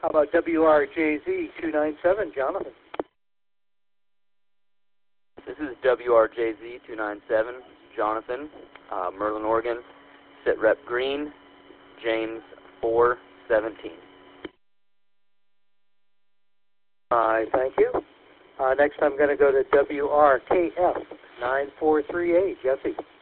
How about WRJZ 297, Jonathan? This is WRJZ 297, Jonathan, Merlin, Oregon. Sit rep green, James 417. Thank you. Next I'm going to go to WRKF 9438, Jesse.